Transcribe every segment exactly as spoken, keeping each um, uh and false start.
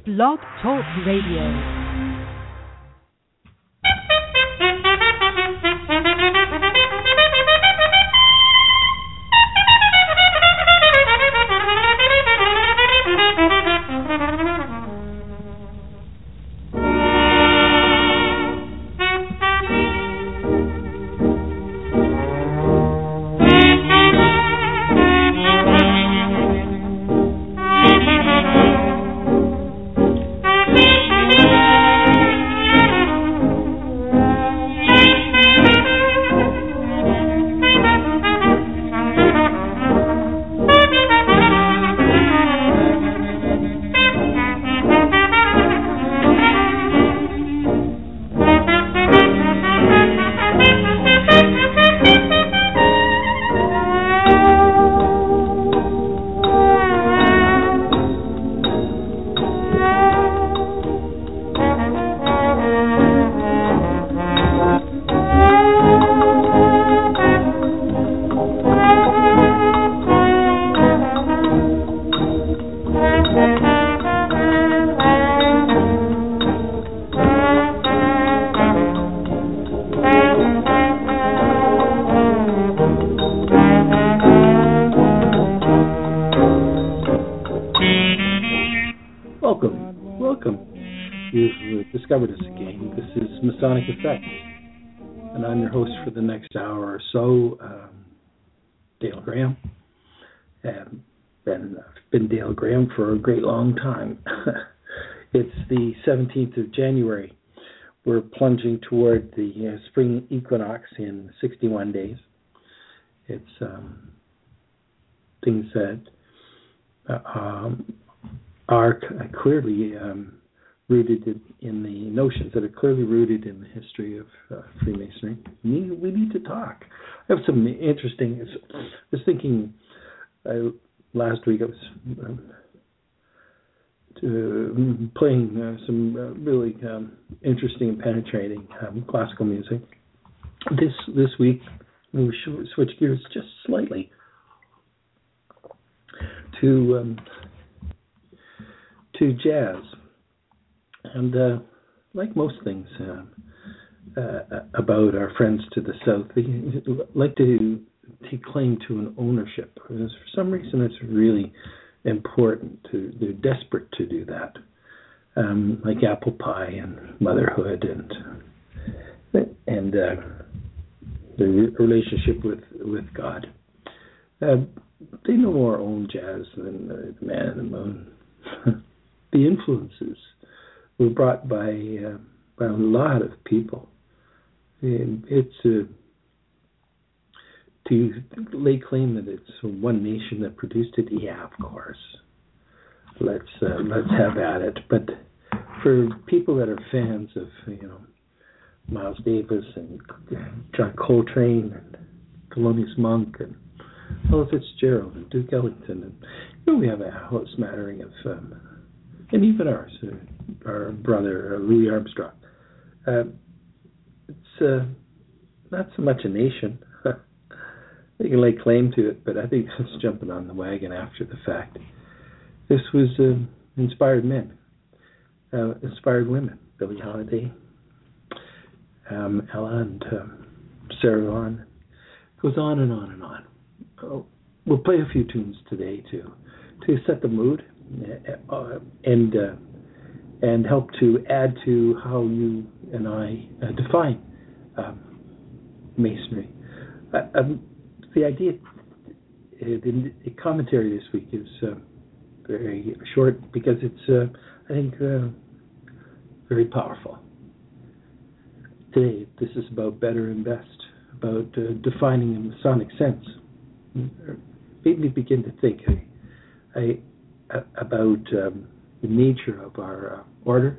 Blog Talk Radio. Masonic Effects, and I'm your host for the next hour or so, um, Dale Graham. Um, and I've been Dale Graham for a great long time. It's the seventeenth of January. We're plunging toward the uh, spring equinox in sixty-one days. It's um, things that uh, um, are clearly um, rooted in, in the notions that are clearly rooted in the history of uh, Freemasonry. We, we need to talk. I have some interesting. I was thinking uh, last week. I was um, to, playing uh, some uh, really um, interesting and penetrating um, classical music. This this week we should switch gears just slightly to um, to jazz. And uh, like most things uh, uh, about our friends to the south, they like to take claim to an ownership. Because for some reason, it's really important to. They're desperate to do that, um, like apple pie and motherhood and and uh, the relationship with with God. Uh, they no more own jazz than uh, the Man in the Moon. The influences were brought by uh, by a lot of people. And it's uh, to lay claim that it's one nation that produced it. Yeah, of course. Let's uh, let's have at it. But for people that are fans of you know Miles Davis and John Coltrane and Thelonious Monk and Ella Fitzgerald and Duke Ellington, and you know, we have a whole smattering of. Um, And even ours, uh, our brother uh, Louis Armstrong. Uh, it's uh, not so much a nation. They can lay claim to it, but I think that's jumping on the wagon after the fact. This was uh, inspired men, uh, inspired women. Billie Holiday, um, Ella, and um, Sarah Vaughan. It goes on and on and on. Oh, we'll play a few tunes today to to set the mood. Uh, and uh, and help to add to how you and I uh, define um, Masonry. Uh, um, the idea, uh, the, the commentary this week is uh, very short because it's, uh, I think, uh, very powerful. Today, this is about better and best, about uh, defining a Masonic sense. It made me begin to think. I, I about um, the nature of our uh, order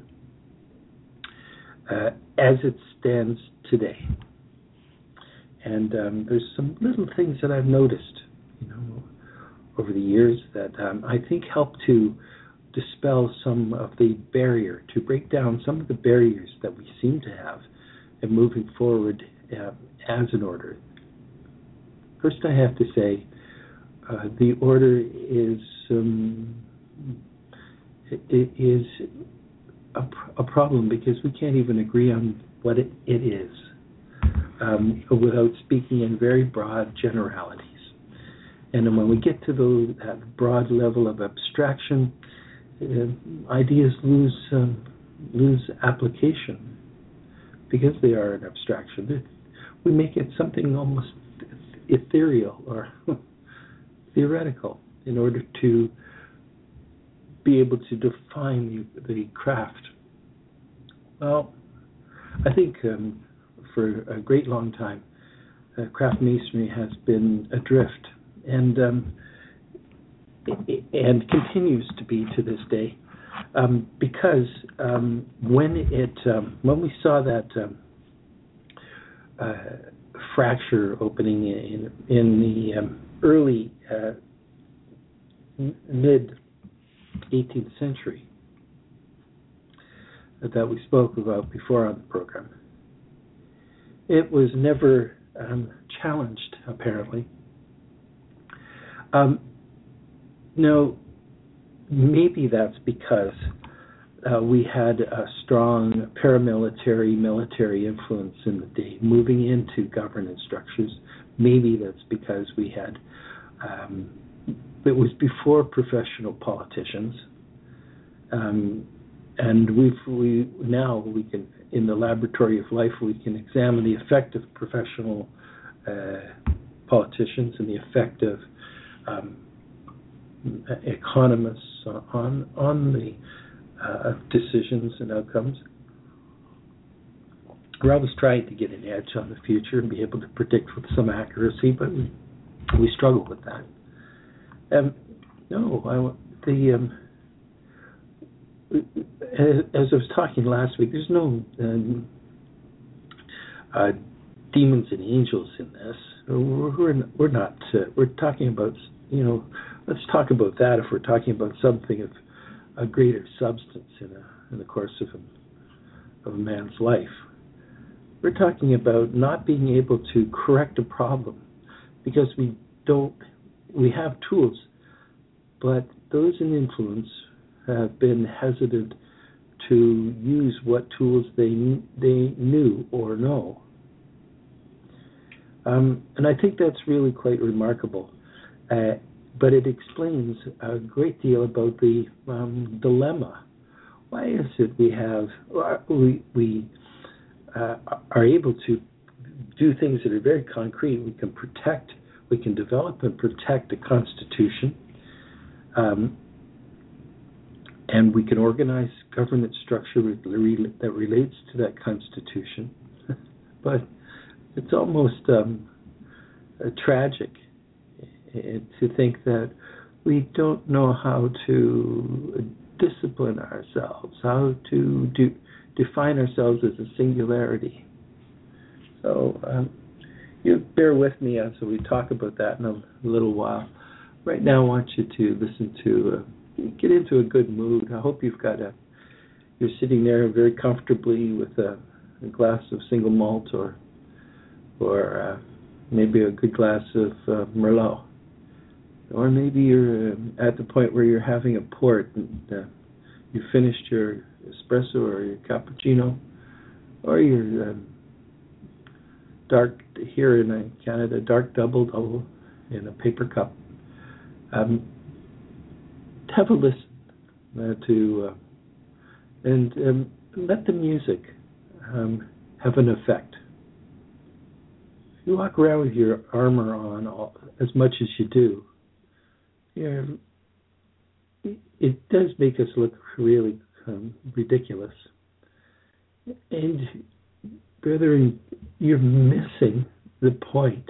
uh, as it stands today. And um, there's some little things that I've noticed, you know, over the years that um, I think help to dispel some of the barrier, to break down some of the barriers that we seem to have in moving forward uh, as an order. First, I have to say uh, the order is um, it is a, a problem because we can't even agree on what it, it is um, without speaking in very broad generalities. And then when we get to the, that broad level of abstraction, uh, ideas lose um, lose application because they are an abstraction. We make it something almost ethereal or theoretical in order to be able to define the, the craft. Well, I think um, for a great long time, uh, craft masonry has been adrift, and um, and continues to be to this day, um, because um, when it um, when we saw that um, uh, fracture opening in in the um, early uh, mid eighteenth century that we spoke about before on the program, it was never um, challenged, apparently. Um, no, maybe that's because uh, we had a strong paramilitary, military influence in the day, moving into governance structures. Maybe that's because we had, um, it was before professional politicians. Um, and we've, we now we can, in the laboratory of life, we can examine the effect of professional uh, politicians and the effect of um, economists on on the uh, decisions and outcomes. We're always trying to get an edge on the future and be able to predict with some accuracy, but we, we struggle with that. Um, no, I, the um, as I was talking last week, there's no um, uh, demons and angels in this. We're we're not. Uh, we're talking about, you know. Let's talk about that if we're talking about something of a greater substance in a in the course of a, of a man's life. We're talking about not being able to correct a problem because we don't. We have tools, but those in influence have been hesitant to use what tools they they knew or know. Um, and I think that's really quite remarkable. Uh, but it explains a great deal about the um, dilemma. Why is it we have we we uh, are able to do things that are very concrete? We can protect, we can develop and protect a constitution. Um, And we can organize governance structure that relates to that constitution. But it's almost um, uh, tragic to think that we don't know how to discipline ourselves, how to do, define ourselves as a singularity. So um, you bear with me as we talk about that in a little while. Right now I want you to listen to... Uh, get into a good mood. I hope you've got a, you're sitting there very comfortably with a, a glass of single malt or or uh, maybe a good glass of uh, Merlot. Or maybe you're uh, at the point where you're having a port and uh, you finished your espresso or your cappuccino, or your um, dark, here in Canada, dark double double in a paper cup. Um, Have a listen uh, to, uh, and um, let the music um, have an effect. If you walk around with your armor on all, as much as you do, you know, it does make us look really um, ridiculous. And brethren, you're missing the point.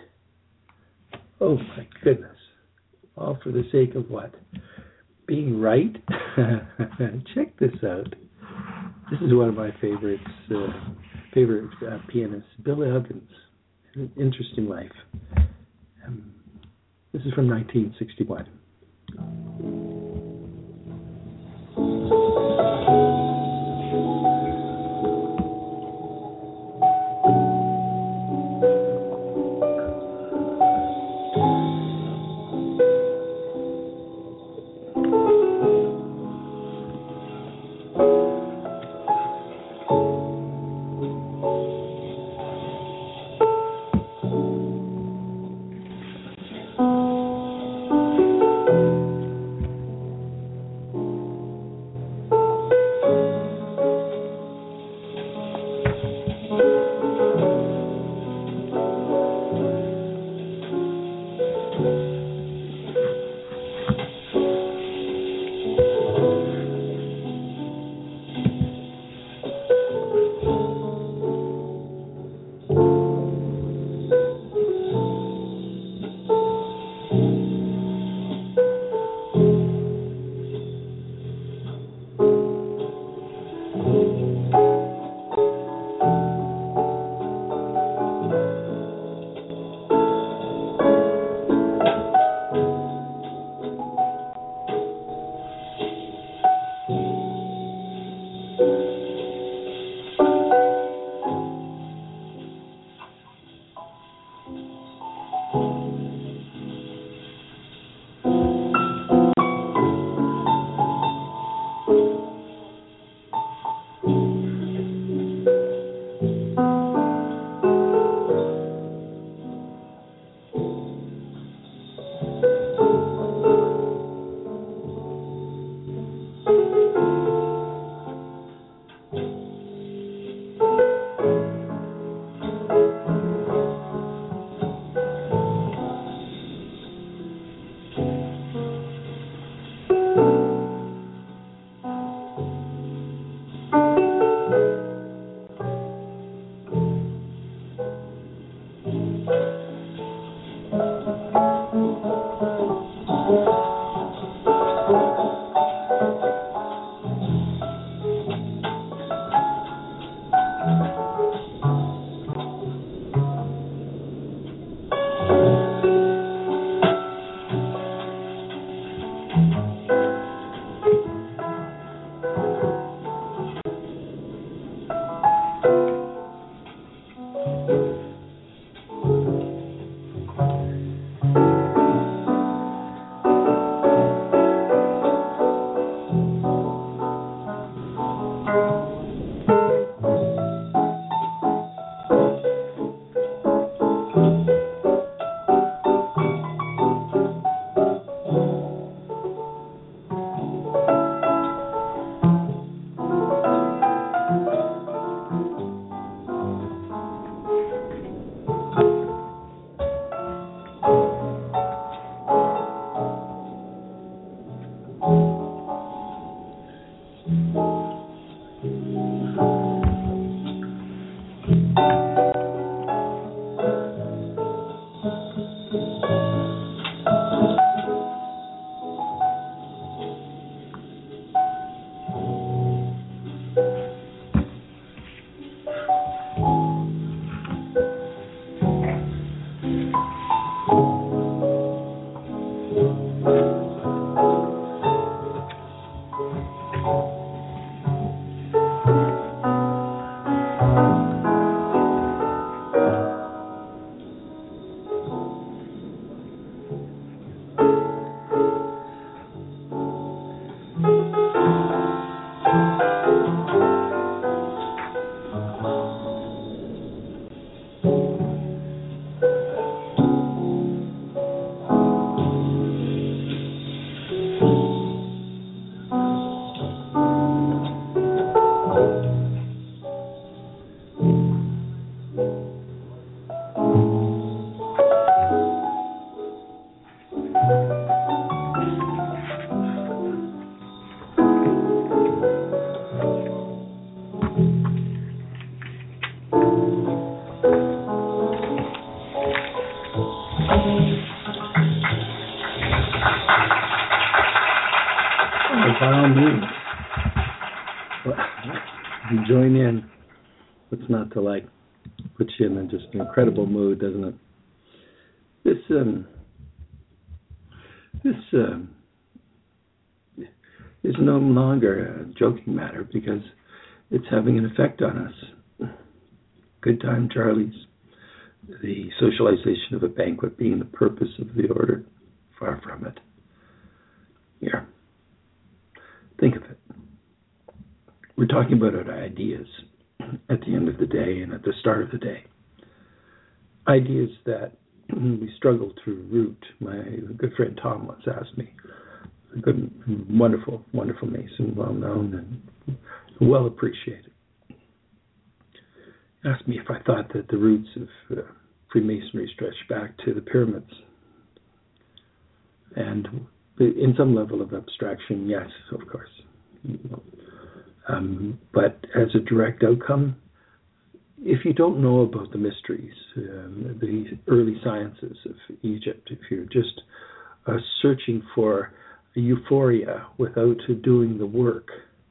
Oh my goodness! All for the sake of what? Being right? Check this out. This is one of my favorites, uh, favorite uh, pianists, Bill Evans. An interesting life. Um, this is from nineteen sixty-one. join in. What's not to like? Puts you in a just an incredible mood, doesn't it? This um, this um, is no longer a joking matter because it's having an effect on us. Good time, Charlie's. The socialization of a banquet being the purpose of the order. Far from it. Here. Think of it. We're talking about our ideas at the end of the day and at the start of the day. Ideas that we struggle to root. My good friend Tom once asked me, a good, wonderful, wonderful Mason, well known and well appreciated, asked me if I thought that the roots of uh, Freemasonry stretched back to the pyramids. And in some level of abstraction, yes, of course. Um, but as a direct outcome, if you don't know about the mysteries, um, the early sciences of Egypt, if you're just uh, searching for a euphoria without doing the work,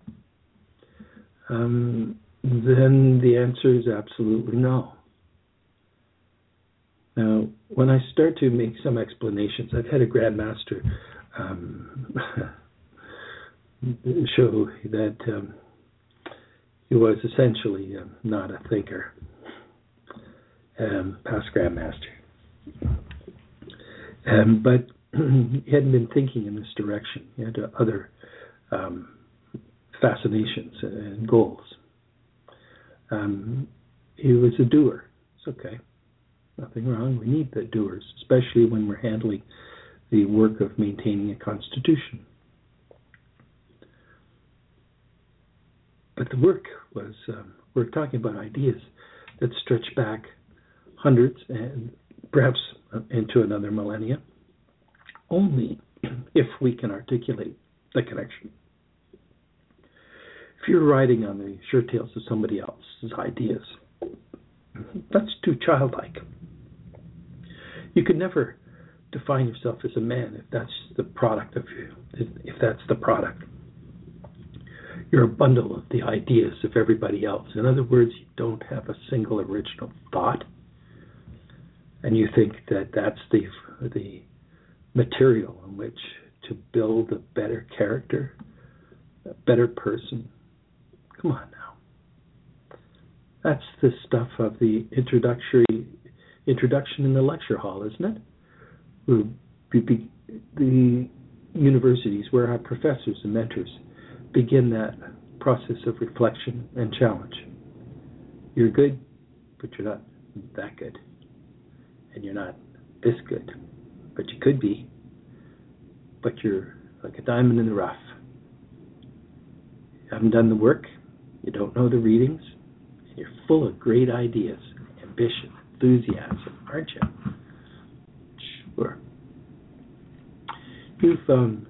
um, then the answer is absolutely no. Now, when I start to make some explanations, I've had a Grand Master um, show that um, he was essentially um, not a thinker, um, past Grand Master. Um, but he hadn't been thinking in this direction. He had other um, fascinations and goals. Um, he was a doer. It's okay. Nothing wrong. We need the doers, especially when we're handling the work of maintaining a constitution. But the work was, um, we're talking about ideas that stretch back hundreds and perhaps into another millennia, only if we can articulate the connection. If you're riding on the shirt tails of somebody else's ideas, that's too childlike. You could never define yourself as a man if that's the product of you, if that's the product. You're a bundle of the ideas of everybody else. In other words, you don't have a single original thought, and you think that that's the the material in which to build a better character, a better person. Come on now. That's the stuff of the introductory introduction in the lecture hall, isn't it? The universities where our professors and mentors begin that process of reflection and challenge. You're good, but you're not that good. And you're not this good, but you could be. But you're like a diamond in the rough. You haven't done the work, you don't know the readings, and you're full of great ideas, ambition, enthusiasm, aren't you? Sure. You've um,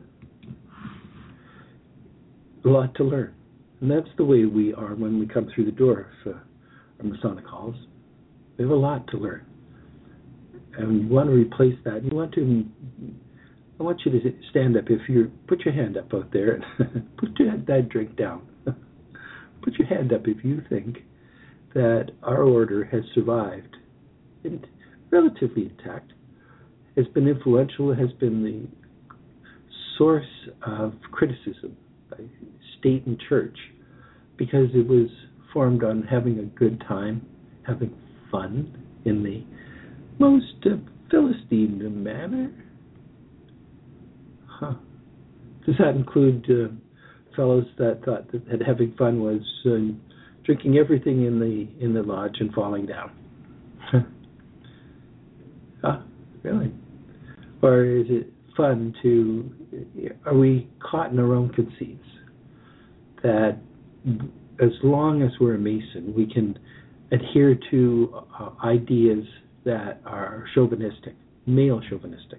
a lot to learn. And that's the way we are when we come through the door of uh, our Masonic halls. We have a lot to learn. And you want to replace that. You want to, I want you to stand up. If you put your hand up out there, and put your, that drink down. Put your hand up if you think that our order has survived, and relatively intact, has been influential, has been the source of criticism by state and church, because it was formed on having a good time, having fun in the most uh, Philistine manner. Huh. Does that include uh, fellows that thought that, that having fun was uh, drinking everything in the in the lodge and falling down? Huh? Really? Or is it fun to, are we caught in our own conceits that as long as we're a Mason, we can adhere to uh, ideas that are chauvinistic, male chauvinistic,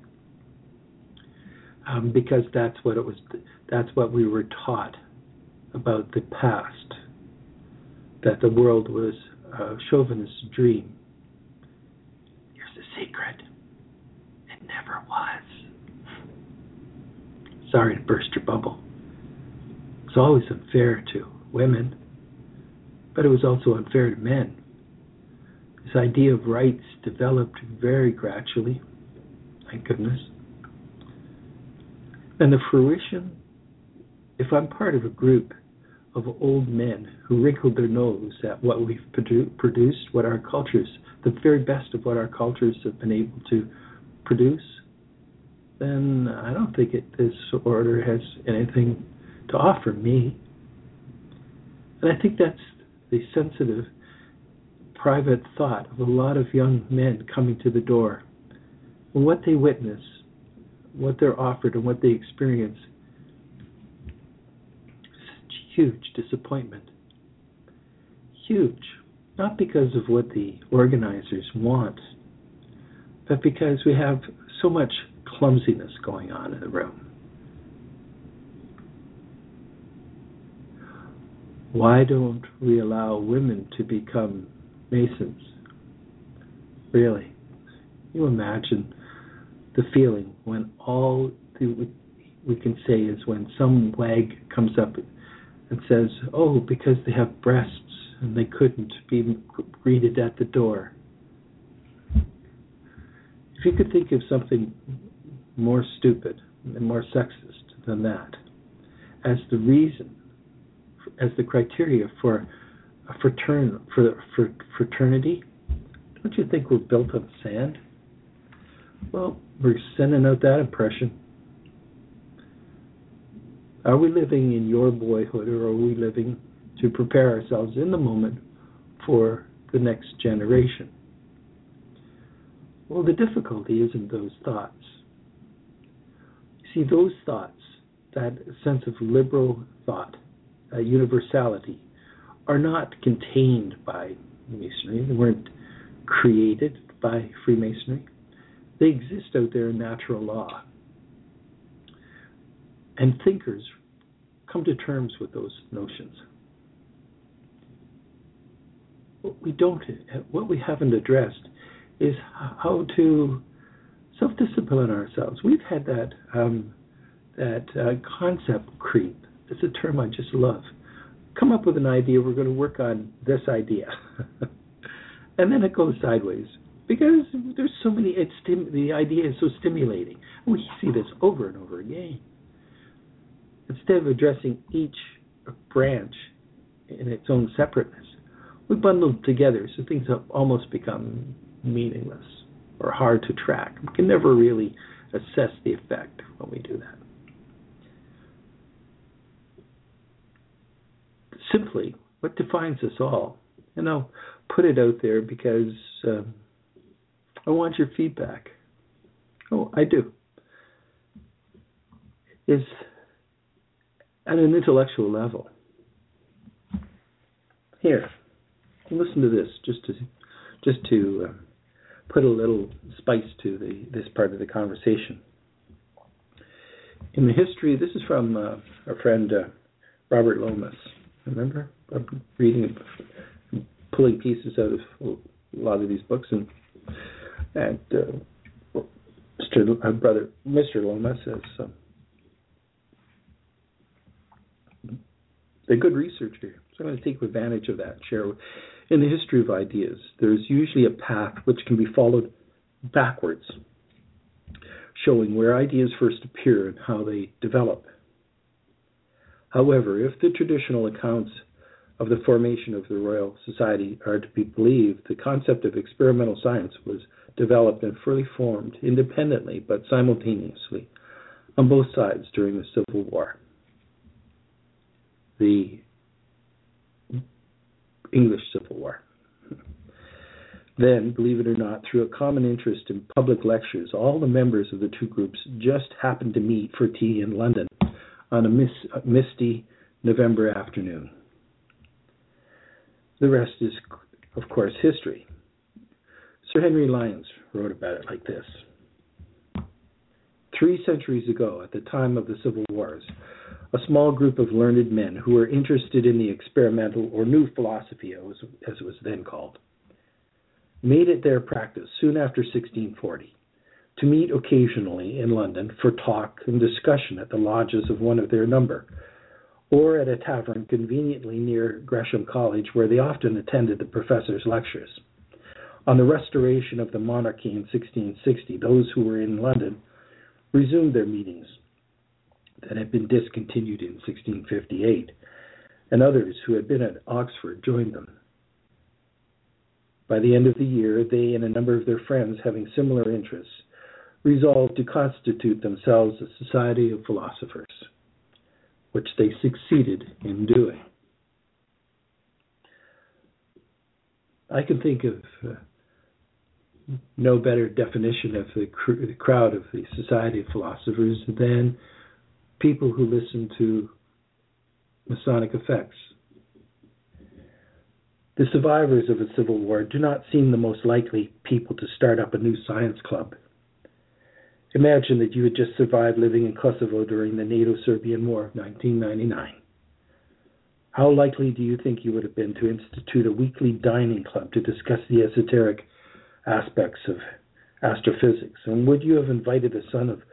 um, because that's what it was, that's what we were taught about the past, that the world was a chauvinist's dream. Here's the secret. It never was. Sorry to burst your bubble. It's always unfair to women. but it was also unfair to men. This idea of rights developed very gradually, thank goodness. And the fruition, if I'm part of a group of old men who wrinkled their nose at what we've produ- produced, what our cultures, the very best of what our cultures have been able to produce, then I don't think it, this order has anything to offer me. And I think that's the sensitive, private thought of a lot of young men coming to the door. And what they witness, what they're offered, and what they experience, huge disappointment. Huge. Not because of what the organizers want, but because we have so much clumsiness going on in the room. Why don't we allow women to become Masons? Really? You imagine the feeling when all the, we can say is when some wag comes up and says, oh, because they have breasts and they couldn't be greeted at the door. If you could think of something more stupid and more sexist than that as the reason, as the criteria for a fratern, for, for fraternity, don't you think we're built on sand? Well, we're sending out that impression. Are we living in your boyhood, or are we living to prepare ourselves in the moment for the next generation? Well, the difficulty isn't those thoughts. You see, those thoughts, that sense of liberal thought, uh, universality, are not contained by Masonry. They weren't created by Freemasonry. They exist out there in natural law. And thinkers come to terms with those notions. What we don't, what we haven't addressed is how to self-discipline ourselves. We've had that um, that uh, concept creep. It's a term I just love. Come up with an idea, we're going to work on this idea. And then it goes sideways. Because there's so many, it's stim- the idea is so stimulating. We see this over and over again. Instead of addressing each branch in its own separateness, we bundle them together so things have almost become meaningless or hard to track. We can never really assess the effect when we do that. Simply, what defines us all, and I'll put it out there because um, I want your feedback. Oh, I do. Is at an intellectual level. Here, listen to this, just to just to uh, put a little spice to the this part of the conversation. In the history, this is from uh, our friend uh, Robert Lomas. Remember, I'm reading, pulling pieces out of a lot of these books, and and uh, Mister Uh, brother Mister Lomas says. Um, a good researcher, so I'm going to take advantage of that and share. In the history of ideas, there's usually a path which can be followed backwards, showing where ideas first appear and how they develop. However, if the traditional accounts of the formation of the Royal Society are to be believed, the concept of experimental science was developed and fully formed independently but simultaneously on both sides during the Civil War. The English Civil War. Then, believe it or not, through a common interest in public lectures, all the members of the two groups just happened to meet for tea in London on a mis- misty November afternoon. The rest is, of course, history. Sir Henry Lyons wrote about it like this. Three centuries ago, at the time of the Civil Wars, a small group of learned men who were interested in the experimental or new philosophy, as it was then called, made it their practice soon after sixteen forty to meet occasionally in London for talk and discussion at the lodges of one of their number, or at a tavern conveniently near Gresham College, where they often attended the professor's lectures. On the restoration of the monarchy in sixteen sixty, those who were in London resumed their meetings that had been discontinued in sixteen fifty-eight, and others who had been at Oxford joined them. By the end of the year, they and a number of their friends having similar interests resolved to constitute themselves a society of philosophers, which they succeeded in doing. I can think of uh, no better definition of the, cr- the crowd of the Society of Philosophers than people who listen to Masonic effects. The survivors of a civil war do not seem the most likely people to start up a new science club. Imagine that you had just survived living in Kosovo during the NATO-Serbian War of nineteen ninety-nine. How likely do you think you would have been to institute a weekly dining club to discuss the esoteric aspects of astrophysics? And would you have invited the son of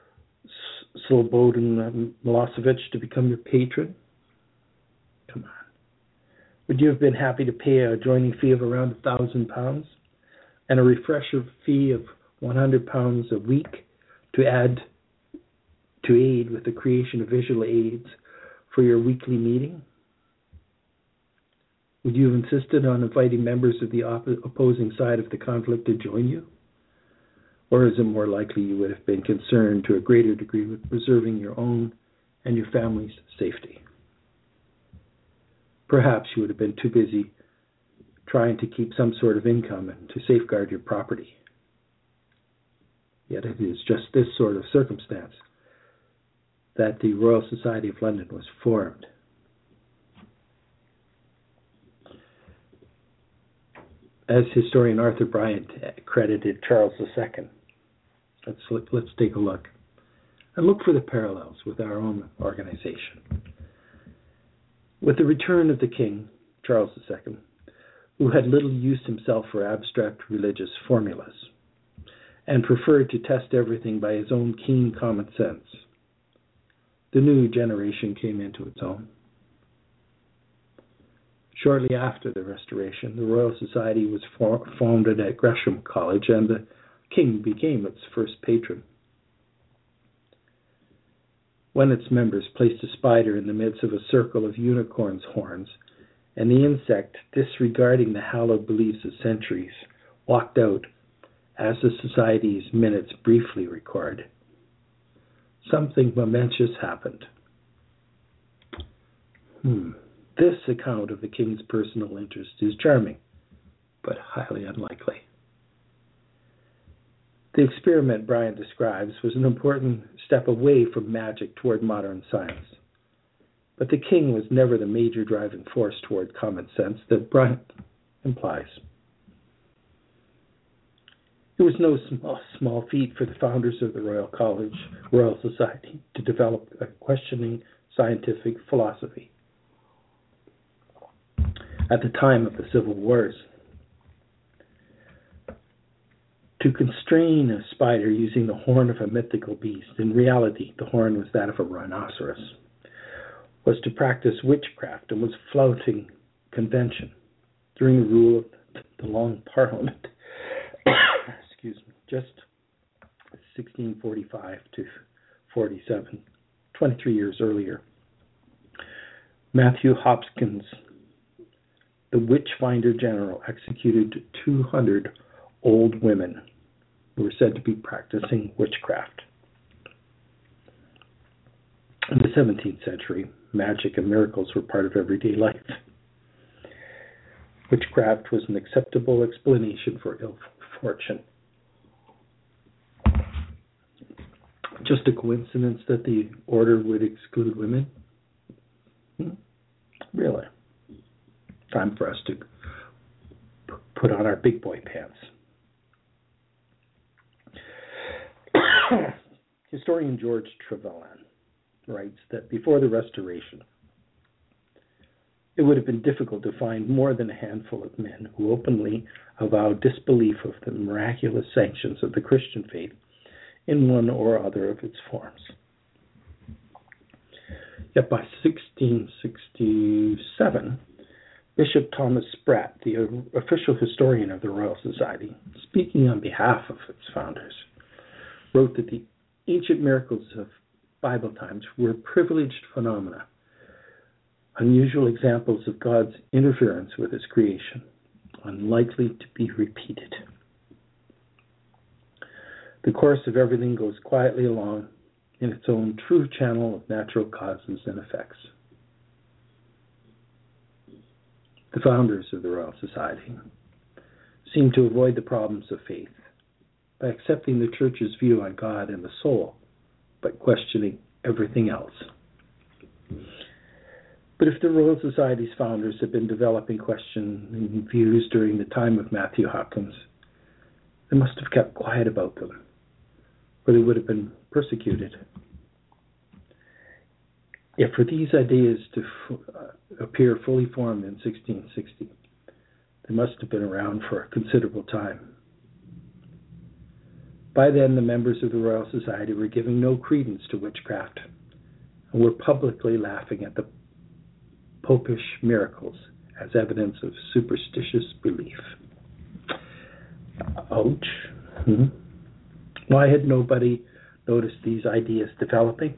Slobodan Milosevic to become your patron? Come on. Would you have been happy to pay a joining fee of around a thousand pounds and a refresher fee of one hundred pounds a week to add to aid with the creation of visual aids for your weekly meeting? Would you have insisted on inviting members of the op- opposing side of the conflict to join you? Or is it more likely you would have been concerned to a greater degree with preserving your own and your family's safety? Perhaps you would have been too busy trying to keep some sort of income and to safeguard your property. Yet it is just this sort of circumstance that the Royal Society of London was formed. As historian Arthur Bryant credited Charles the Second, let's, let's take a look and look for the parallels with our own organization. With the return of the King, Charles the Second, who had little use himself for abstract religious formulas, and preferred to test everything by his own keen common sense, the new generation came into its own. Shortly after the Restoration, the Royal Society was for- formed at Gresham College, and the King became its first patron. When its members placed a spider in the midst of a circle of unicorns' horns, and the insect, disregarding the hallowed beliefs of centuries, walked out, as the Society's minutes briefly record, something momentous happened. Hmm. This account of the King's personal interest is charming, but highly unlikely. The experiment Bryant describes was an important step away from magic toward modern science. But the King was never the major driving force toward common sense that Bryant implies. It was no small, small feat for the founders of the Royal College, Royal Society, to develop a questioning scientific philosophy. At the time of the Civil Wars, to constrain a spider using the horn of a mythical beast, in reality the horn was that of a rhinoceros, was to practice witchcraft and was flouting convention during the rule of the Long Parliament. Excuse me, just sixteen forty-five to forty-seven, twenty-three years earlier. Matthew Hopkins, the Witchfinder General, executed two hundred old women who were said to be practicing witchcraft. In the seventeenth century, magic and miracles were part of everyday life. Witchcraft was an acceptable explanation for ill fortune. Just a coincidence that the order would exclude women? Hmm? Really? Time for us to p- put on our big boy pants. Historian George Trevelyan writes that before the Restoration, it would have been difficult to find more than a handful of men who openly avowed disbelief of the miraculous sanctions of the Christian faith in one or other of its forms. Yet by sixteen sixty-seven, Bishop Thomas Spratt, the official historian of the Royal Society, speaking on behalf of its founders, wrote that the ancient miracles of Bible times were privileged phenomena, unusual examples of God's interference with his creation, unlikely to be repeated. The course of everything goes quietly along in its own true channel of natural causes and effects. The founders of the Royal Society seem to avoid the problems of faith by accepting the Church's view on God and the soul, but questioning everything else. But if the Royal Society's founders had been developing questioning views during the time of Matthew Hawkins, they must have kept quiet about them, or they would have been persecuted. Yet for these ideas to f- uh, appear fully formed in sixteen sixty, they must have been around for a considerable time. By then, the members of the Royal Society were giving no credence to witchcraft and were publicly laughing at the popish miracles as evidence of superstitious belief. Ouch. Hmm. Why had nobody noticed these ideas developing?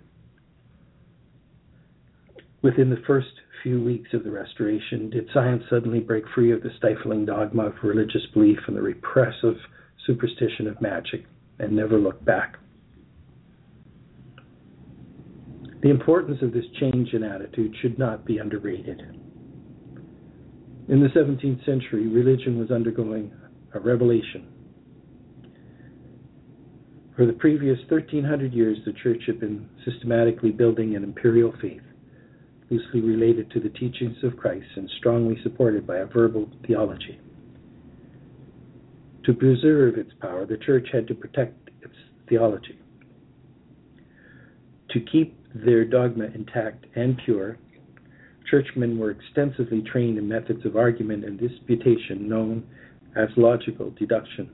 Within the first few weeks of the Restoration, did science suddenly break free of the stifling dogma of religious belief and the repressive superstition of magic and never look back? The importance of this change in attitude should not be underrated. In the seventeenth century, religion was undergoing a revelation. For the previous thirteen hundred years, the Church had been systematically building an imperial faith, loosely related to the teachings of Christ and strongly supported by a verbal theology. To preserve its power, the Church had to protect its theology. To keep their dogma intact and pure, churchmen were extensively trained in methods of argument and disputation known as logical deduction.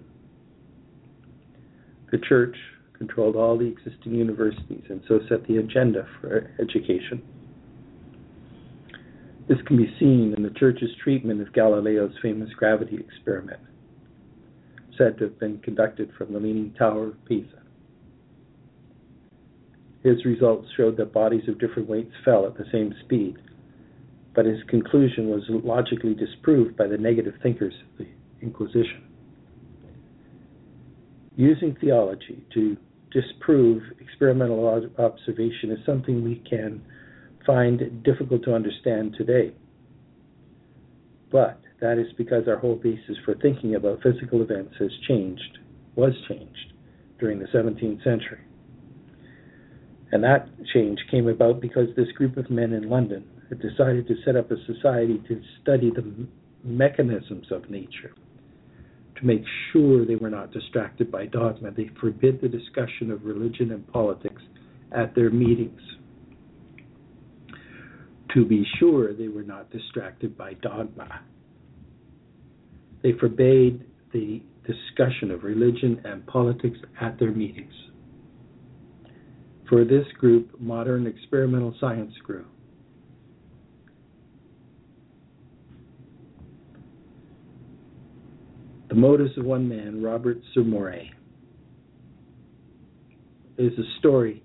The Church controlled all the existing universities and so set the agenda for education. This can be seen in the Church's treatment of Galileo's famous gravity experiment, said to have been conducted from the Leaning Tower of Pisa. His results showed that bodies of different weights fell at the same speed, but his conclusion was logically disproved by the negative thinkers of the Inquisition. Using theology to disprove experimental observation is something we can find difficult to understand today. But that is because our whole basis for thinking about physical events has changed, was changed, during the seventeenth century. And that change came about because this group of men in London had decided to set up a society to study the mechanisms of nature. To make sure they were not distracted by dogma, they forbid the discussion of religion and politics at their meetings. To be sure they were not distracted by dogma, they forbade the discussion of religion and politics at their meetings. For this group, modern experimental science grew. The Motives of One Man, Robert Surmouret, is a story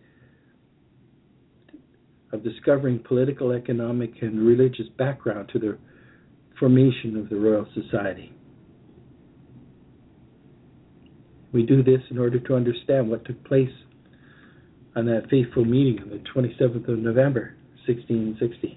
of discovering political, economic, and religious background to the formation of the Royal Society. We do this in order to understand what took place on that fateful meeting on the twenty-seventh of November, sixteen sixty.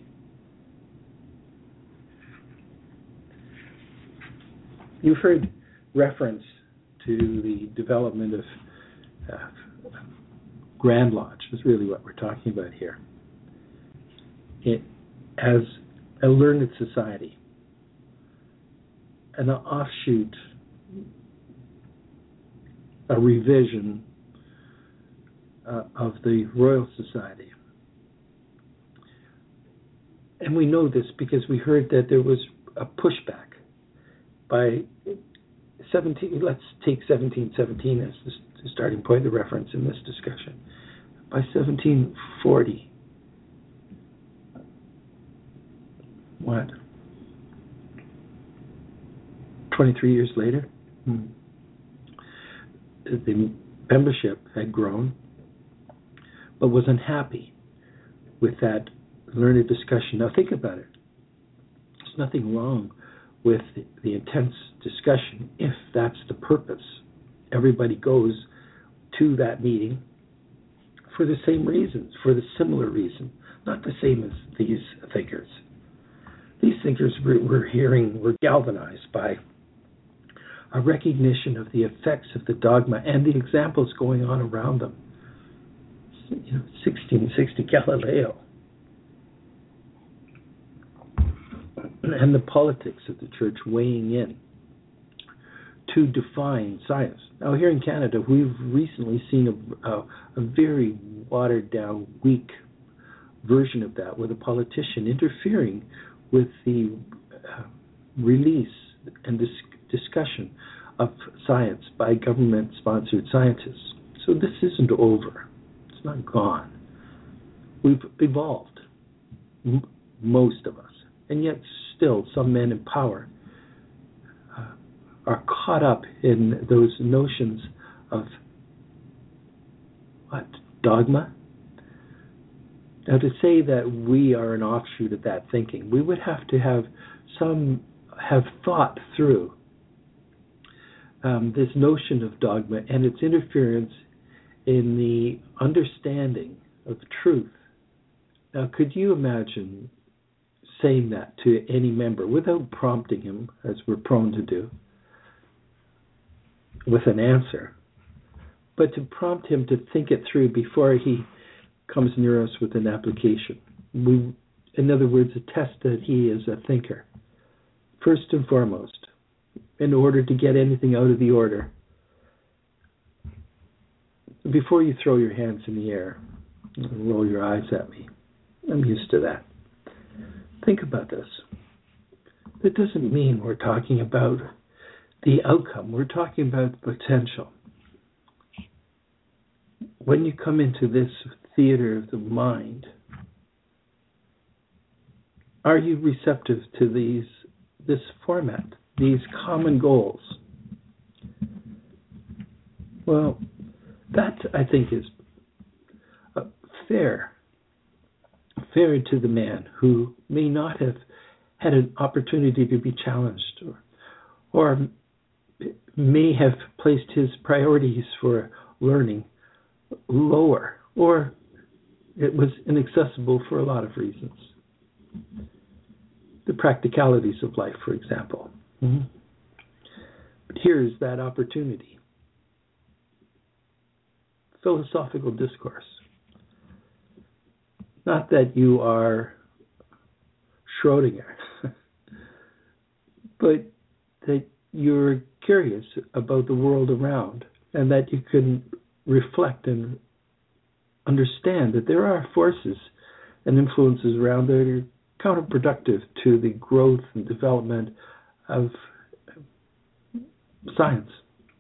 You've heard reference to the development of uh, Grand Lodge, is really what we're talking about here. It as a learned society, an offshoot, a revision uh, of the Royal Society. And we know this because we heard that there was a pushback by seventeen, let's take seventeen seventeen as the starting point of reference in this discussion. By seventeen forty, what, twenty-three years later, hmm, the membership had grown, but was unhappy with that learned discussion. Now think about it. There's nothing wrong with the intense discussion if that's the purpose. Everybody goes to that meeting for the same reasons, for the similar reason, not the same as these thinkers. These thinkers we're hearing were galvanized by a recognition of the effects of the dogma and the examples going on around them. You know, sixteen sixty Galileo. And the politics of the church weighing in to define science. Now, here in Canada, we've recently seen a, a, a very watered-down, weak version of that, with a politician interfering with the uh, release and dis- discussion of science by government-sponsored scientists. So this isn't over. It's not gone. We've evolved, m- most of us, and yet still some men in power uh, are caught up in those notions of what? Dogma? Now, to say that we are an offshoot of that thinking, we would have to have some have thought through um, this notion of dogma and its interference in the understanding of truth. Now, could you imagine saying that to any member without prompting him, as we're prone to do, with an answer, but to prompt him to think it through before he comes near us with an application? We, in other words, attest that he is a thinker, first and foremost, in order to get anything out of the order. Before you throw your hands in the air and roll your eyes at me, I'm used to that. Think about this. That doesn't mean we're talking about the outcome. We're talking about the potential. When you come into this theater of the mind, are you receptive to these, this format, these common goals? Well, that, I think, is uh, fair. Fair to the man who may not have had an opportunity to be challenged, or, or may have placed his priorities for learning lower, or it was inaccessible for a lot of reasons. The practicalities of life, for example. Mm-hmm. But here's that opportunity. Philosophical discourse. Not that you are Schrodinger, but that you're curious about the world around, and that you can reflect and understand that there are forces and influences around that are counterproductive to the growth and development of science.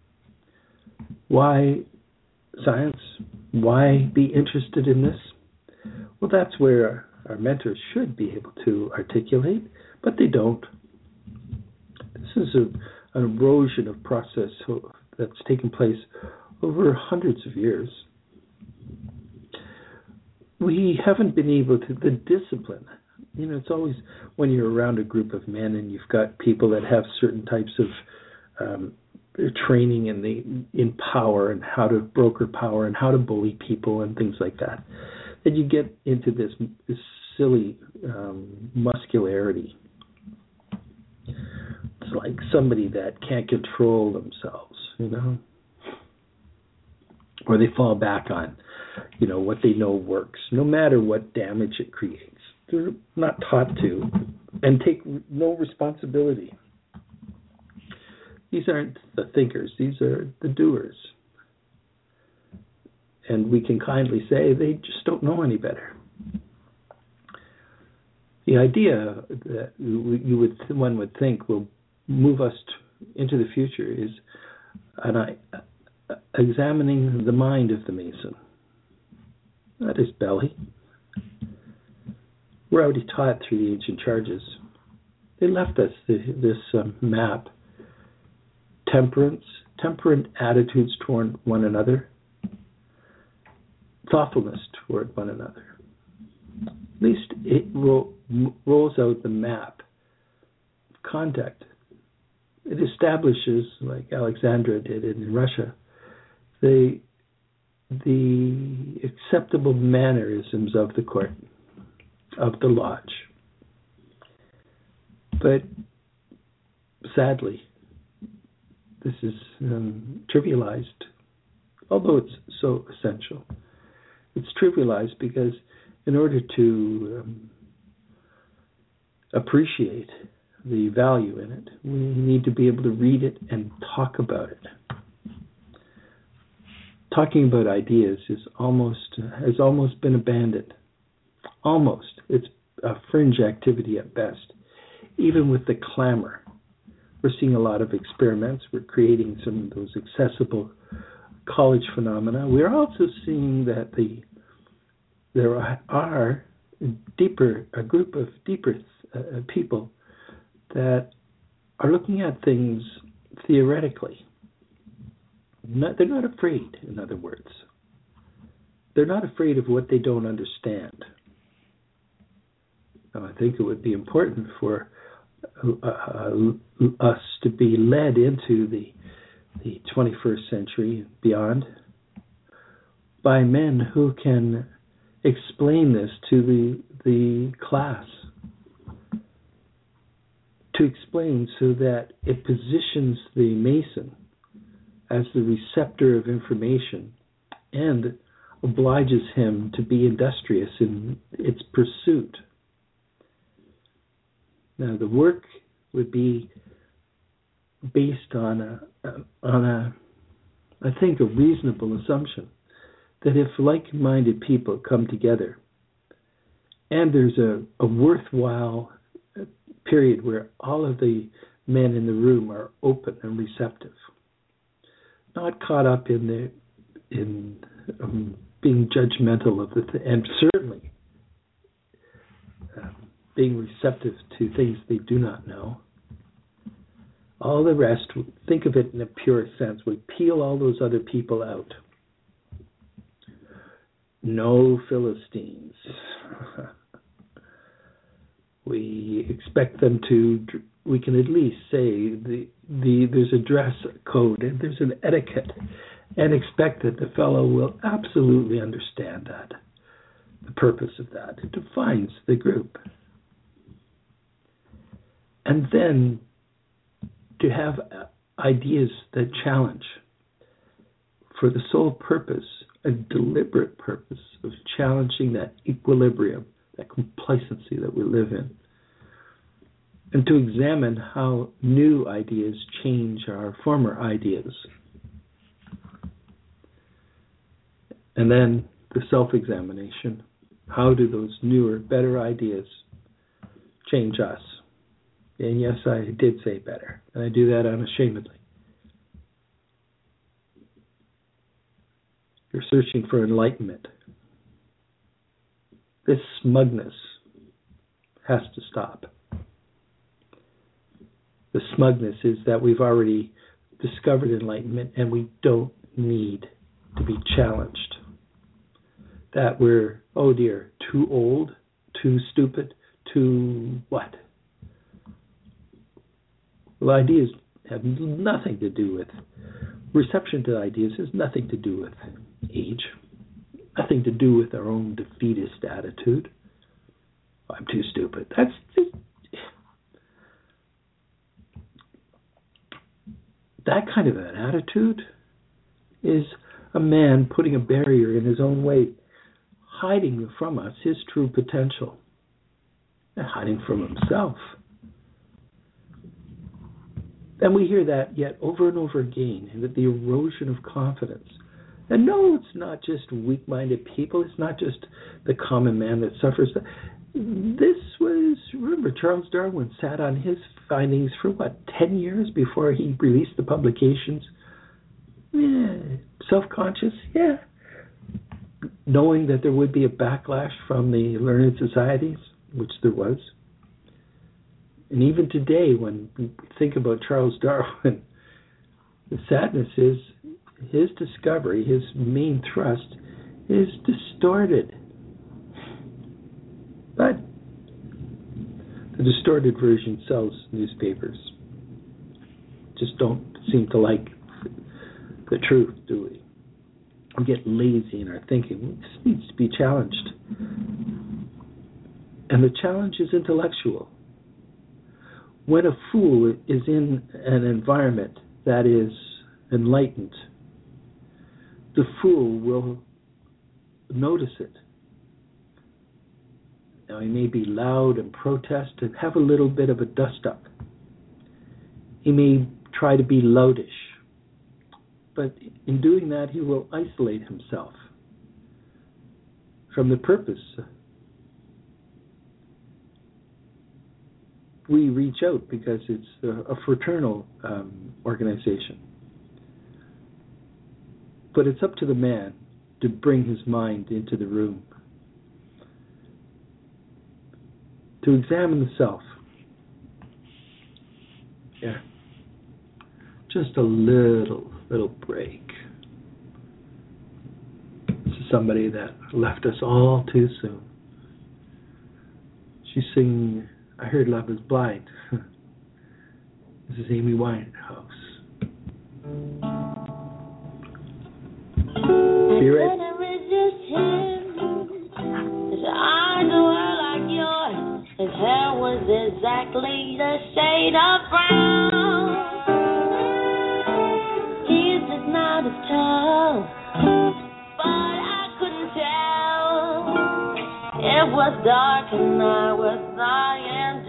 Why science? Why be interested in this? Well, that's where our mentors should be able to articulate, but they don't. This is a, an erosion of process that's taken place over hundreds of years. We haven't been able to, the discipline, you know, it's always when you're around a group of men and you've got people that have certain types of um, training in the in power and how to broker power and how to bully people and things like that, that you get into this, this silly um, muscularity. It's like somebody that can't control themselves, you know, or they fall back on, you know, what they know works, no matter what damage it creates. They're not taught to, and take no responsibility. These aren't the thinkers, these are the doers. And we can kindly say they just don't know any better. The idea that you would, one would think will move us into the future is an, uh, examining the mind of the Mason, not his belly. We're already taught through the ancient charges They left us the, this um, map: temperance, temperate attitudes toward one another, thoughtfulness toward one another. At least it ro- rolls out the map of conduct. It establishes, like Alexandra did in Russia, the the acceptable mannerisms of the court, of the lodge. But sadly, this is um, trivialized, although it's so essential. It's trivialized because in order to um, appreciate the value in it, we need to be able to read it and talk about it. Talking about ideas is almost has almost been abandoned. Almost. It's a fringe activity at best. Even with the clamor, we're seeing a lot of experiments. We're creating some of those accessible college phenomena. We're also seeing that the there are deeper a group of deeper uh, people that are looking at things theoretically. Not, they're not afraid, in other words. They're not afraid of what they don't understand. Now, I think it would be important for uh, uh, us to be led into the the twenty-first century and beyond by men who can explain this to the the class, to explain so that it positions the Mason as the receptor of information and obliges him to be industrious in its pursuit. Now, the work would be based on a, on a, I think, a reasonable assumption that if like-minded people come together and there's a, a worthwhile period where all of the men in the room are open and receptive, not caught up in the in um, being judgmental of the th- and certainly uh, being receptive to things they do not know. All the rest, think of it in a pure sense. We peel all those other people out. No Philistines. We expect them to. We can at least say the the there's a dress code and there's an etiquette, and expect that the fellow will absolutely understand that, the purpose of that. It defines the group. And then to have ideas that challenge for the sole purpose, a deliberate purpose of challenging that equilibrium, that complacency that we live in. And to examine how new ideas change our former ideas. And then the self-examination. How do those newer, better ideas change us? And yes, I did say better. And I do that unashamedly. You're searching for enlightenment. This smugness has to stop. The smugness is that we've already discovered enlightenment and we don't need to be challenged. That we're, oh dear, too old, too stupid, too what? Well, ideas have nothing to do with, reception to ideas has nothing to do with age, nothing to do with our own defeatist attitude. I'm too stupid. That's just, that kind of an attitude is a man putting a barrier in his own way, hiding from us his true potential, and hiding from himself. And we hear that yet over and over again, and that the erosion of confidence. And no, it's not just weak-minded people. It's not just the common man that suffers. This was, remember, Charles Darwin sat on his findings for, what, ten years before he released the publications? Yeah. Self-conscious? Yeah. Knowing that there would be a backlash from the learned societies, which there was. And even today, when we think about Charles Darwin, the sadness is his discovery, his main thrust, is distorted. But the distorted version sells newspapers. Just don't seem to like the truth, do we? We get lazy in our thinking. This needs to be challenged. And the challenge is intellectual. When a fool is in an environment that is enlightened, the fool will notice it. Now, he may be loud and protest and have a little bit of a dust-up. He may try to be loudish. But in doing that, he will isolate himself from the purpose. We reach out because it's a, a fraternal um, organization. But it's up to the man to bring his mind into the room, to examine the self. Yeah. Just a little, little break. This is somebody that left us all too soon. She's singing I Heard Love Is Blind. This is Amy Winehouse. Be right. I couldn't resist him. His eyes were like yours. His hair was exactly the shade of brown. His is not as tall, but I couldn't tell. It was dark and I was lying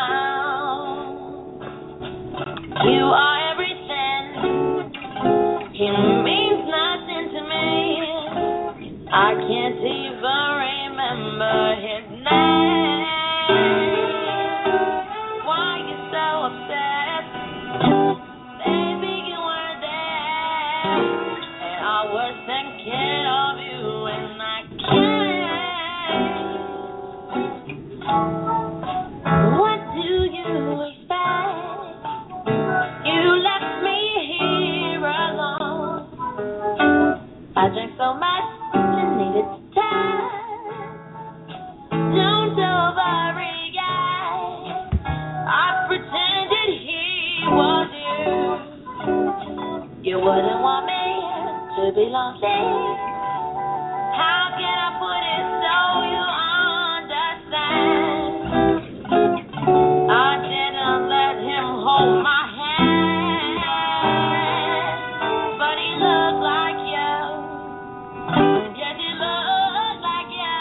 down. You are everything. He means nothing to me. I can't even remember his name. Why you so upset? Baby, you weren't there. And I was thinking of you and I can't. What do you expect? You left me here alone. I drank so much, you needed to tell. Don't overreact. I pretended he was you. You wouldn't want me to be lonely. How can I put it so you understand? I didn't let him hold my hand, but he looked like you. Yes, he looked like you.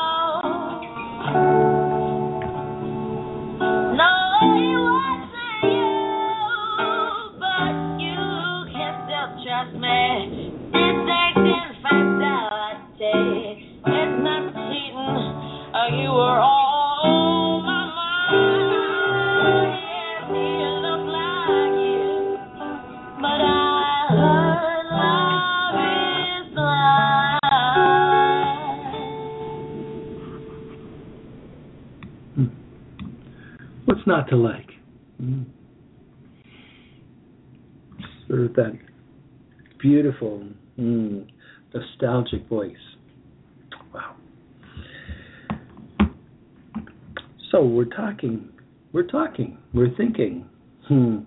No, he wasn't you, but you can still trust me. This ain't infidelity. It's not cheating. Uh, you were all my mind. Yes, he looked like you, but I heard love is blind. Hmm. What's not to like? Hmm. Sort of that beautiful, mm, nostalgic voice. Wow. So we're talking, we're talking, we're thinking. Hmm.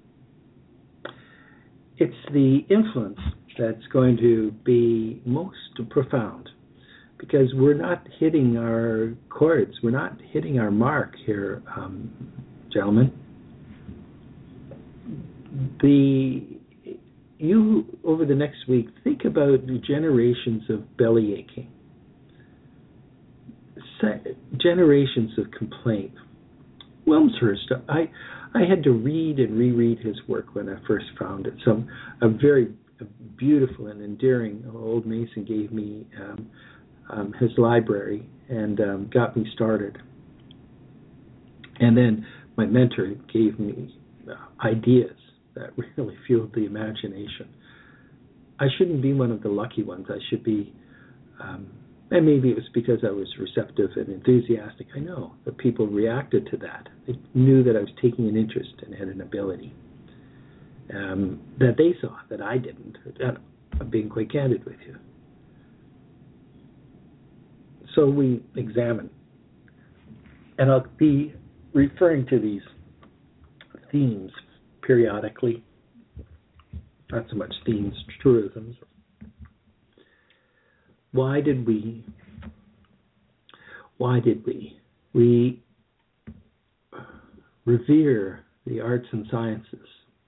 It's the influence that's going to be most profound, because we're not hitting our chords, we're not hitting our mark here, um, gentlemen. The you over the next week think about generations of belly aching, generations of complaint. Wilmshurst, I I had to read and reread his work when I first found it. So a very beautiful and endearing old Mason gave me um, um, his library and um, got me started. And then my mentor gave me uh, ideas that really fueled the imagination. I shouldn't be one of the lucky ones. I should be um, And maybe it was because I was receptive and enthusiastic. I know that people reacted to that. They knew that I was taking an interest and had an ability um, that they saw, that I didn't. I'm being quite candid with you. So we examine. And I'll be referring to these themes periodically. Not so much themes, truisms. Why did we, why did we, we revere the arts and sciences?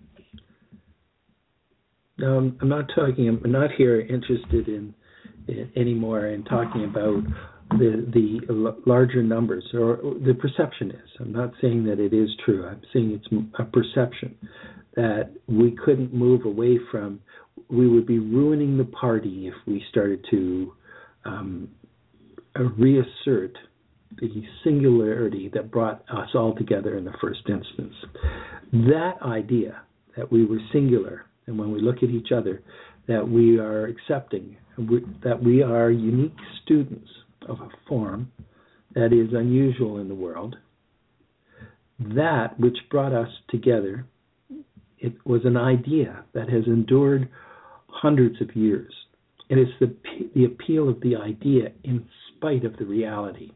Now, I'm, I'm not talking, I'm not here interested in, in anymore in talking about the the larger numbers, or the perception is. I'm not saying that it is true. I'm saying it's a perception that we couldn't move away from. We would be ruining the party if we started to um, reassert the singularity that brought us all together in the first instance. That idea that we were singular, and when we look at each other, that we are accepting, that we are unique students of a form that is unusual in the world, that which brought us together, it was an idea that has endured hundreds of years. It is the, the appeal of the idea in spite of the reality.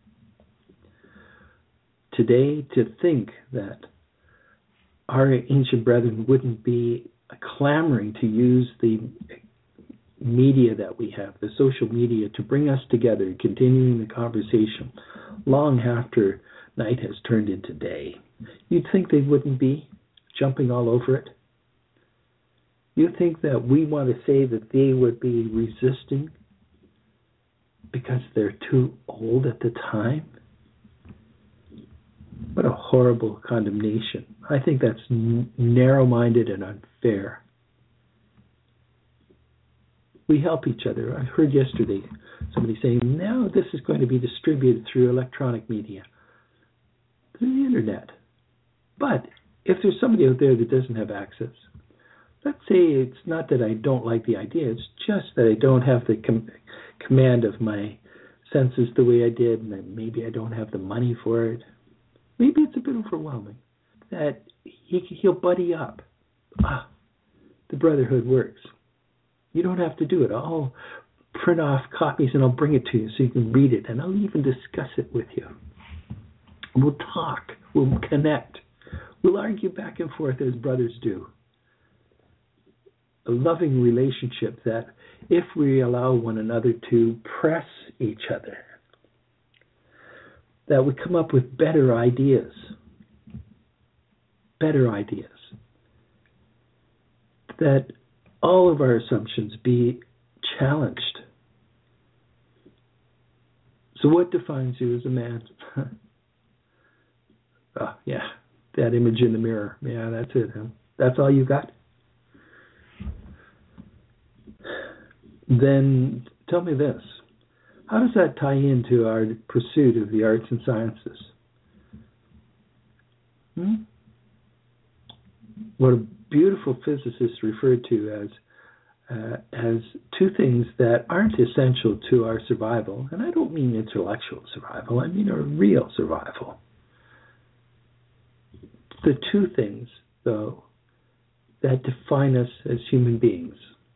Today, to think that our ancient brethren wouldn't be clamoring to use the media that we have, the social media, to bring us together, continuing the conversation long after night has turned into day, you'd think they wouldn't be jumping all over it. You think that we want to say that they would be resisting because they're too old at the time? What a horrible condemnation. I think that's n- narrow-minded and unfair. We help each other. I heard yesterday somebody saying, now this is going to be distributed through electronic media, through the internet. But if there's somebody out there that doesn't have access, let's say it's not that I don't like the idea, it's just that I don't have the com- command of my senses the way I did, and maybe I don't have the money for it. Maybe it's a bit overwhelming. That he, he'll buddy up. Ah, the brotherhood works. You don't have to do it. I'll print off copies and I'll bring it to you so you can read it, and I'll even discuss it with you. We'll talk. We'll connect. We'll argue back and forth as brothers do. A loving relationship that if we allow one another to press each other, that we come up with better ideas. Better ideas. That all of our assumptions be challenged. So what defines you as a man? Oh, yeah, that image in the mirror. Yeah, that's it. Huh? That's all you got? Then tell me this. How does that tie into our pursuit of the arts and sciences? Hmm? What a beautiful physicist referred to as uh, as two things that aren't essential to our survival. And I don't mean intellectual survival. I mean our real survival. The two things, though, that define us as human beings.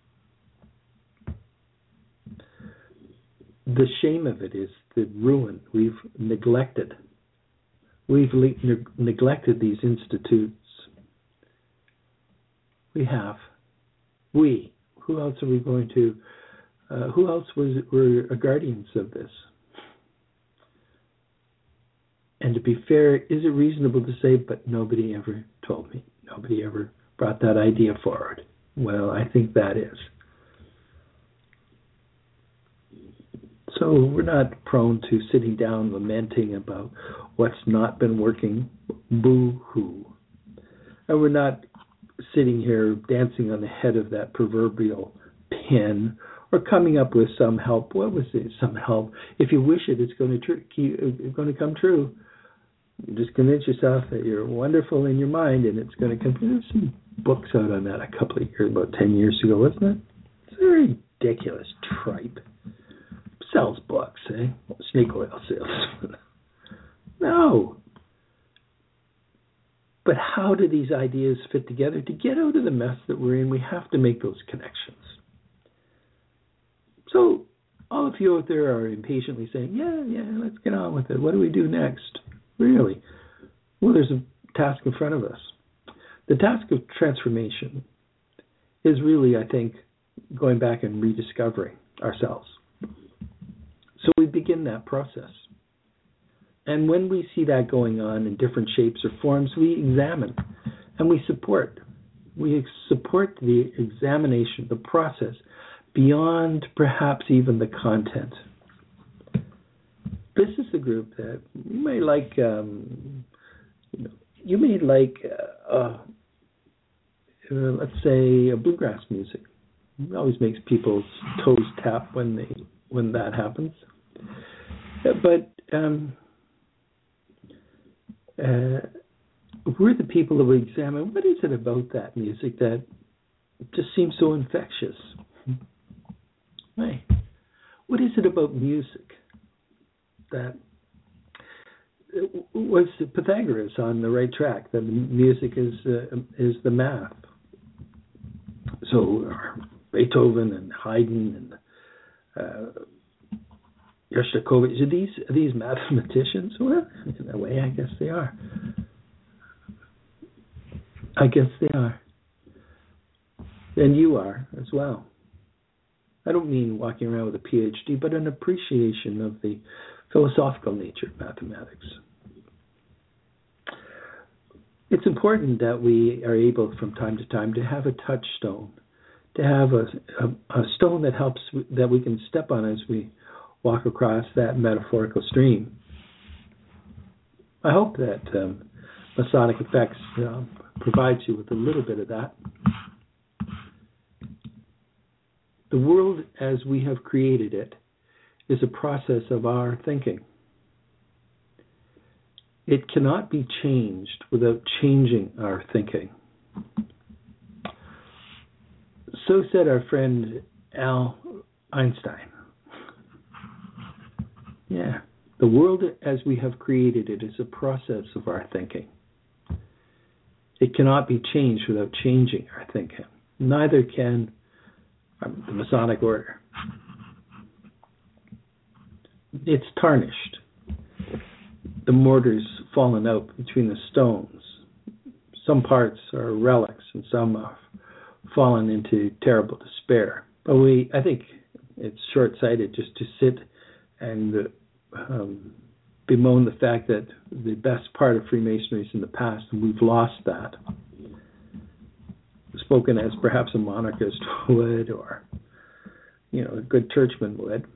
The shame of it is the ruin we've neglected. We've le- ne- neglected these institutes. We have. We. Who else are we going to? Uh, who else was were guardians of this? And to be fair, is it reasonable to say, but nobody ever told me? Nobody ever brought that idea forward? Well, I think that is. So we're not prone to sitting down lamenting about what's not been working. Boo-hoo. And we're not sitting here dancing on the head of that proverbial pin or coming up with some help. What was it? Some help. If you wish it, it's going to, tr- it's going to come true. You just convince yourself that you're wonderful in your mind and it's going to come true. There's some books out on that a couple of years, about ten years ago, wasn't it? It's very ridiculous tripe. sells books, eh? Snake oil salesman. No. But how do these ideas fit together? To get out of the mess that we're in, we have to make those connections. So all of you out there are impatiently saying, yeah, yeah, let's get on with it. What do we do next? Really? Well, there's a task in front of us. The task of transformation is really, I think, going back and rediscovering ourselves. So we begin that process. And when we see that going on in different shapes or forms, we examine and we support. We support the examination, the process, beyond perhaps even the content. This is the group that you may like, um, you know, you may like, uh, uh, uh, let's say, uh, bluegrass music. It always makes people's toes tap when they when that happens. Uh, but um, uh, we're the people who examine what is it about that music that just seems so infectious. Right. What is it about music that was Pythagoras on the right track? That music is uh, is the math. So Beethoven and Haydn and uh, Shostakovich, are these are these mathematicians? Well, in a way, I guess they are. I guess they are, and you are as well. I don't mean walking around with a P H D, but an appreciation of the philosophical nature of mathematics. It's important that we are able from time to time to have a touchstone, to have a, a, a stone that helps, that we can step on as we walk across that metaphorical stream. I hope that um, Masonic Effects um, provides you with a little bit of that. The world as we have created it is a process of our thinking. It cannot be changed without changing our thinking. So said our friend Al Einstein. Yeah, the world as we have created it is a process of our thinking. It cannot be changed without changing our thinking. Neither can the Masonic Order. It's tarnished. The mortar's fallen out between the stones. Some parts are relics and some have fallen into terrible despair. But we, I think it's short-sighted just to sit and um, bemoan the fact that the best part of Freemasonry is in the past and we've lost that. Spoken as perhaps a monarchist would, or you know, a good churchman would,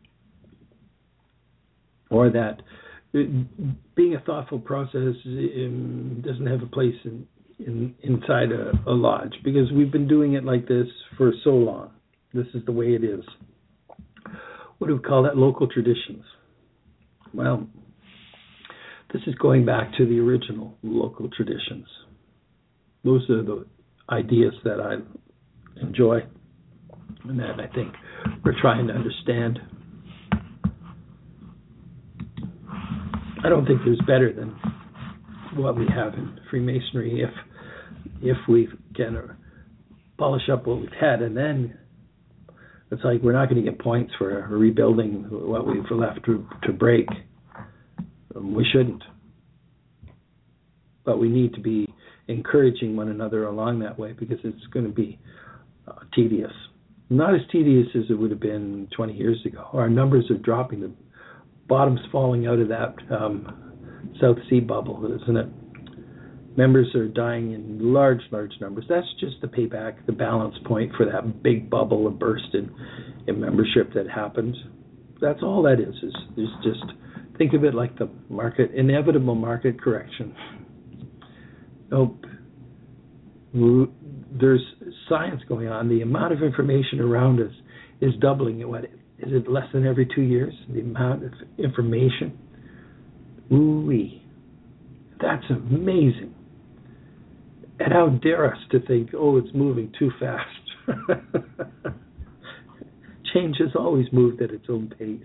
or that being a thoughtful process um, doesn't have a place in, in inside a, a lodge, because we've been doing it like this for so long. This is the way it is. What do we call that? Local traditions. Well, this is going back to the original local traditions. Those are the ideas that I enjoy and that I think we're trying to understand. I don't think there's better than what we have in Freemasonry if if we can polish up what we've had, and then it's like we're not going to get points for rebuilding what we've left to, to break. We shouldn't. But we need to be encouraging one another along that way, because it's going to be uh, tedious. Not as tedious as it would have been twenty years ago. Our numbers are dropping. The bottom's falling out of that um, South Sea bubble, isn't it? Members are dying in large, large numbers. That's just the payback, the balance point for that big bubble, a burst in, in membership that happened. That's all that is, is, is just think of it like the market, inevitable market correction. Nope. There's science going on. The amount of information around us is doubling. What is it? Less than every two years? The amount of information. Ooh-wee. That's amazing. And how dare us to think, oh, it's moving too fast. change has always moved at its own pace.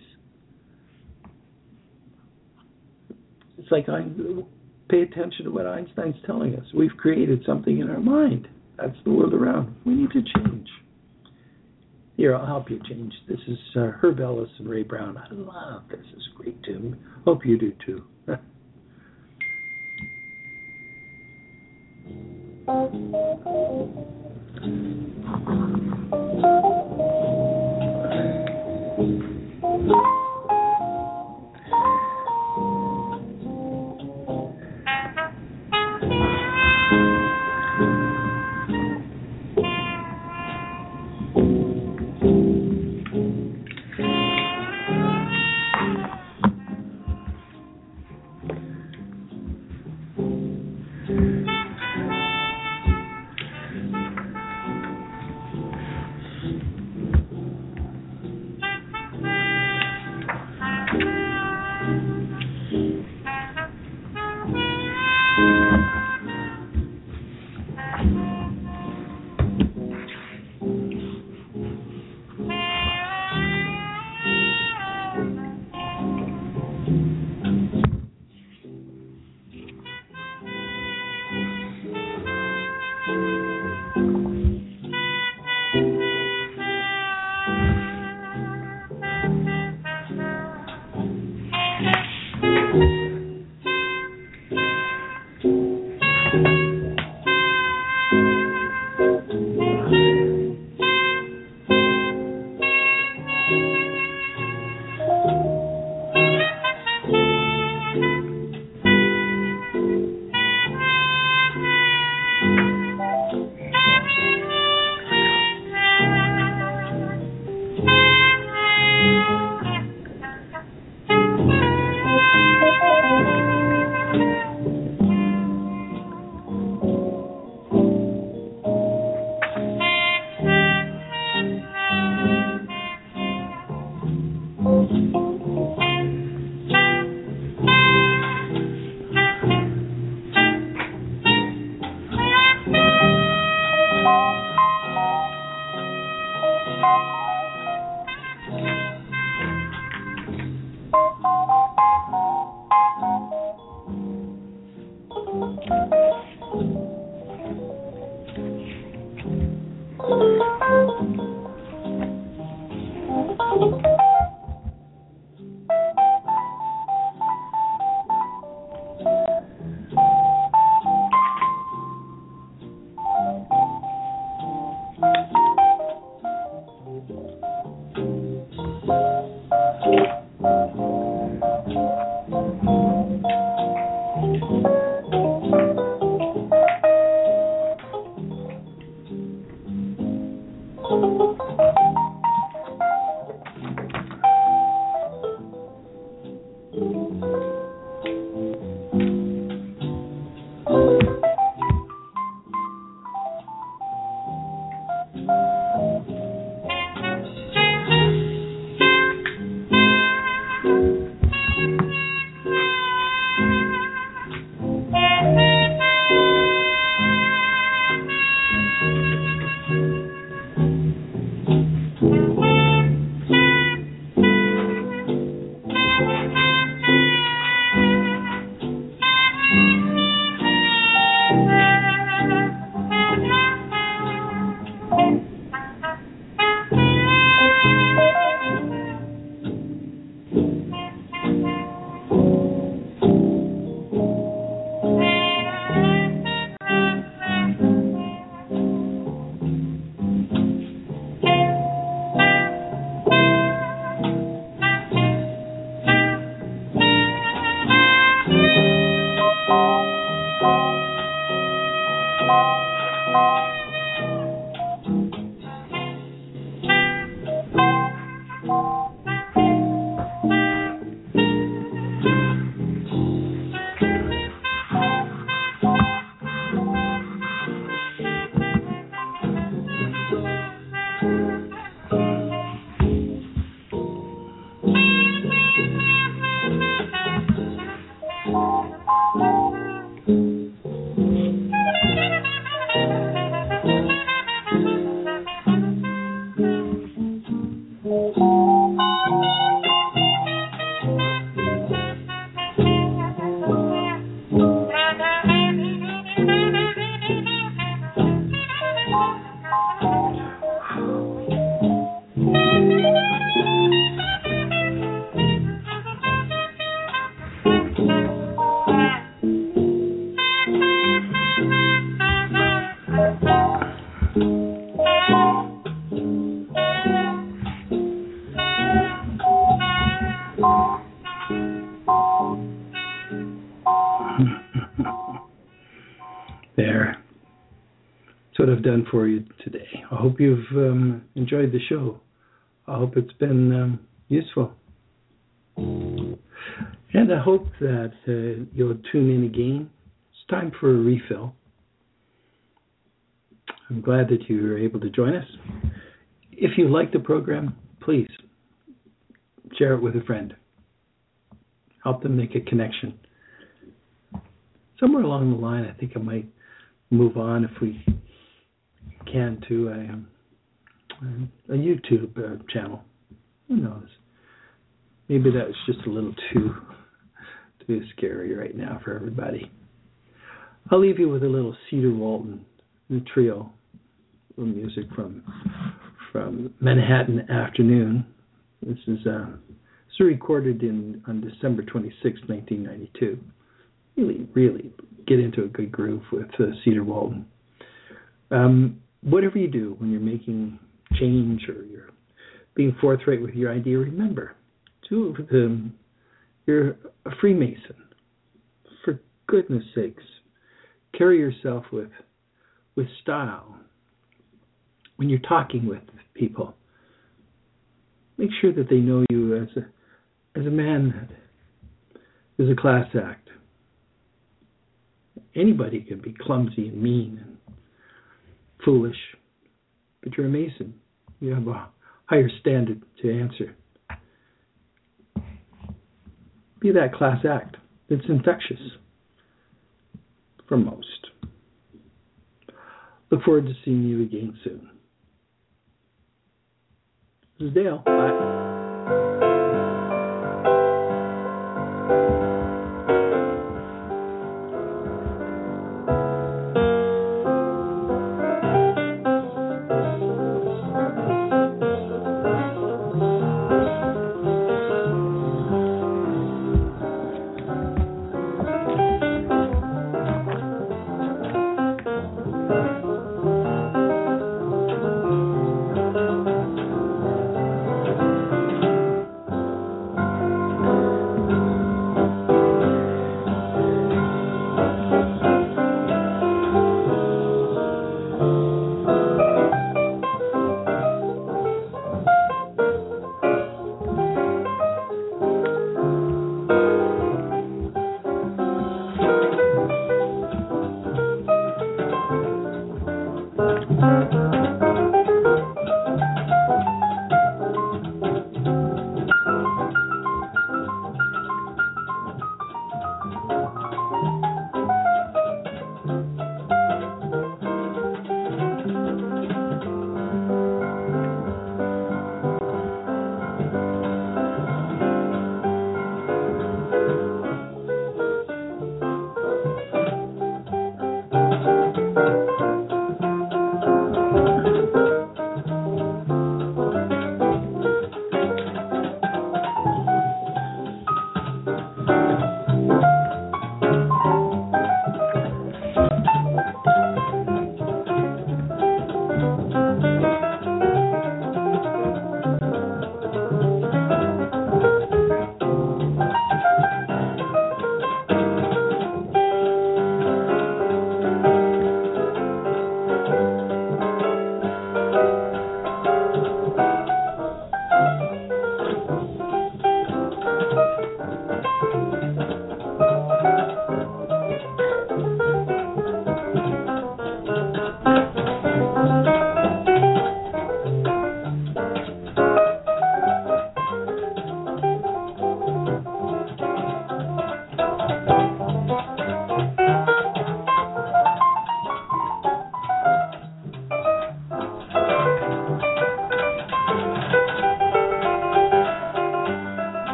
It's like I pay attention to what Einstein's telling us. We've created something in our mind. That's the world around. We need to change. Here, I'll help you change. This is uh, Herb Ellis and Ray Brown. I love this. It's a great tune. Hope you do too. That's what I've done for you today. I hope you've um, enjoyed the show. I hope it's been um, useful. And I hope that uh, you'll tune in again. It's time for a refill. I'm glad that you were able to join us. If you like the program, please share it with a friend. Help them make a connection. Somewhere along the line, I think I might move on, if we can, to a, a YouTube uh, channel. Who knows? Maybe that was just a little too too scary right now for everybody. I'll leave you with a little Cedar Walton, the trio of music from from Manhattan Afternoon. This is uh, this was recorded in on December twenty-sixth, nineteen ninety-two. Really, really get into a good groove with uh, Cedar Walton. Um, whatever you do when you're making change or you're being forthright with your idea, remember, two of them, you're a Freemason. For goodness sakes, carry yourself with with style. When you're talking with people, make sure that they know you as a as a man that is a class act. Anybody can be clumsy and mean and foolish, but you're a Mason. You have a higher standard to answer. Be that class act. It's infectious for most. Look forward to seeing you again soon. This is Dale. Bye.